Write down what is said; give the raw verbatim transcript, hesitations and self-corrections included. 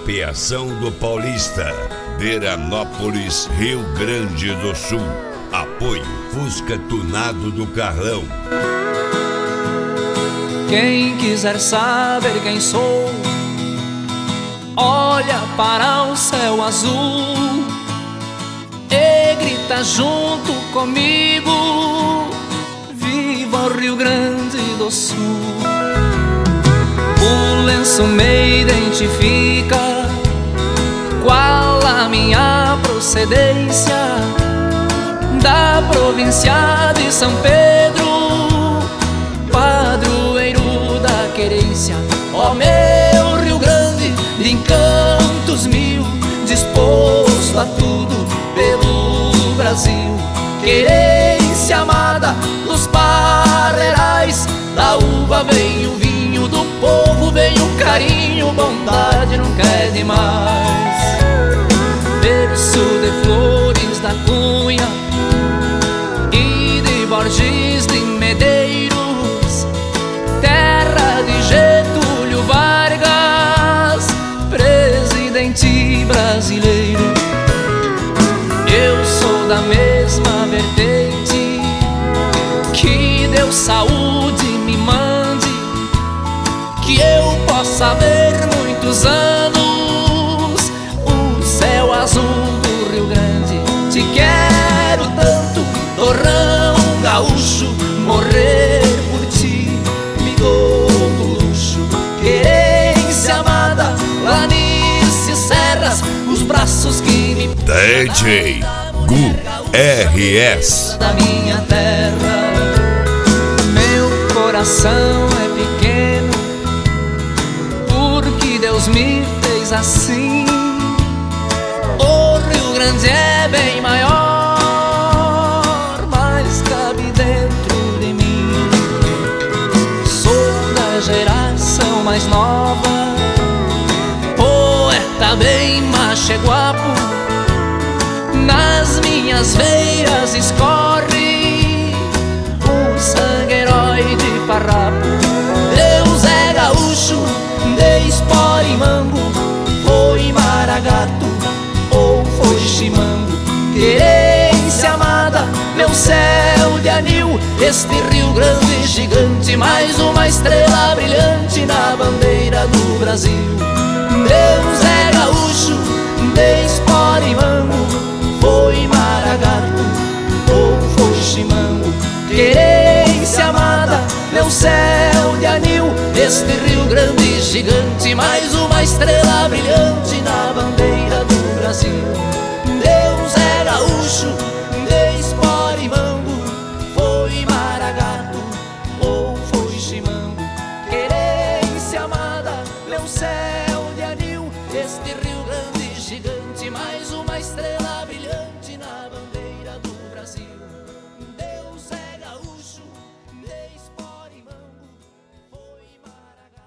Ampliação do Paulista, Veranópolis, Rio Grande do Sul. Apoio Fusca Tunado do Carlão. Quem quiser saber quem sou, olha para o céu azul e grita junto comigo: viva o Rio Grande do Sul! O lenço me identifica, qual a minha procedência, da província de São Pedro, padroeiro da querência. Ó meu Rio Grande, de encantos mil, disposto a tudo pelo Brasil. Querência amada dos parreirais, da uva vem o vinho, do povo vem o carinho, bondade nunca é demais. Berço de Flores da Cunha e de Borges de Medeiros, terra de Getúlio Vargas, presidente brasileiro. Eu sou da mesma vertente, que Deus saúde me mande, que eu possa ver muitos anos o céu azul do Rio Grande. Te quero tanto, torrão gaúcho, morrer por ti me dou no luxo. Querência amada, planícies, serras, os braços que me D J Gu R S da minha terra. Meu coração é pequeno porque Deus me fez assim. O Rio Grande é bem maior, mas cabe dentro de mim. Sou da geração mais nova, poeta bem macho e guapo, nas minhas veias escorre o sangue herói de farrapo. Deus é gaúcho, de Esporimambo, foi Maragato ou foi Chimango. Querência amada, meu céu de anil, este Rio Grande gigante, mais uma estrela brilhante na bandeira do Brasil. Deus é gaúcho, de Esporimambo, foi Maragato ou foi Chimango. Querência amada, meu céu de anil, este Rio Grande gigante, mais uma estrela brilhante na bandeira do Brasil. Deus é gaúcho, de Esporimambo, foi Maragato ou foi Chimango. Querência amada, meu céu